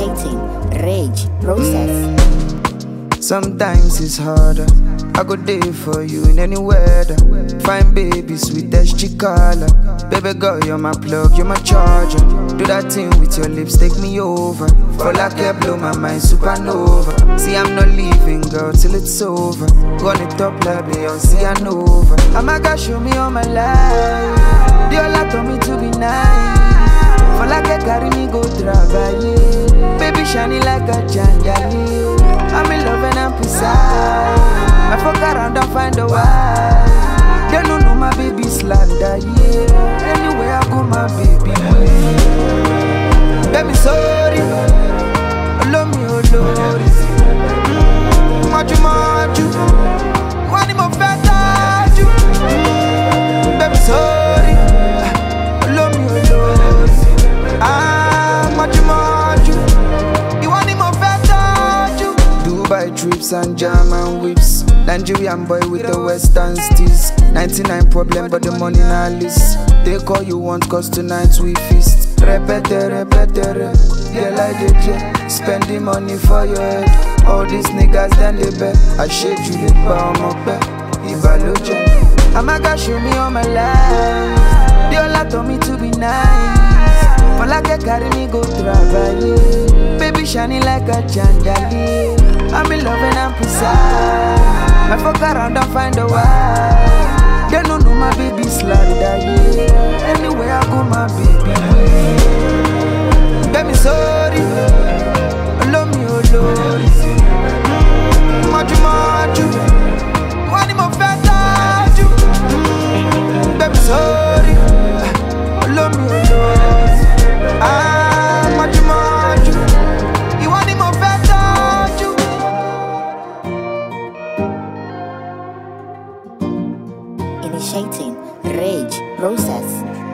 Initiating rage process. Sometimes it's harder. I go there for you in any weather. Fine baby, sweet as chicala. Baby girl, you're my plug, you're my charger. Do that thing with your lips, take me over. For like a blow my mind, supernova. See, I'm not leaving, girl, till it's over. Run it up like Beyonce and over. I'ma gotta show me all my life. The all told me to be nice. For like a carry me go travailler. Baby shining like a janjali. I'm in love and I'm precise. I fuck around and find a wife. They don't know my baby slander, yeah. Anywhere I go, my baby will. Baby, sorry. Love me, oh Lord. Maju. One more better, you. Baby, sorry. Love me, oh Lord. Maju. You want more better, you. Dubai trips and German whips. Nigerian boy with the western steez. 99 problem but the money not list. They call you once cause tonight we feast. Repete. Yeah like DJ. Spend the money for your head. All these niggas then they bet. I shade you the power of bet. Ivaloja. I'ma gotta show me all my life. They all told me to be nice. For like a carry me go travailler. Baby shining like a chandelier. I'm in love and I'm precise. I fuck around and find a wife. They don't know my baby slander, yeah. Anywhere I go, my baby will. Baby, sorry. Love me, oh Lord. Maju. One more better, you. Baby, sorry. Love me, oh Lord. Maju. You want more better, you. Initiating rage process.